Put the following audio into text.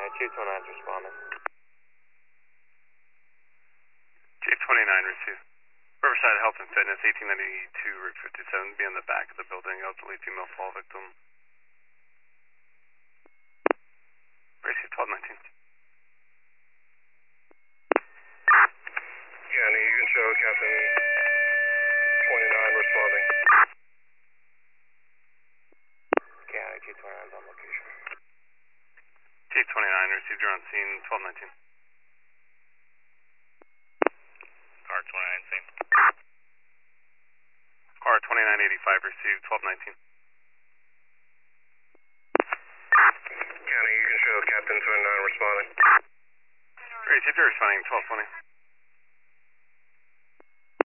Chief 29's responding. Chief 29 received. Riverside Health and Fitness, 1892 Route 57, be in the back of the building, elderly female fall victim. Received 1219. County, you can show Captain 29 responding. County, Chief 29's on location. Chief 29 received, you're on scene, 1219. Car 29, same. Car 2985 received, 1219. County, you can show Captain 29 responding. Received, you're responding, 1220.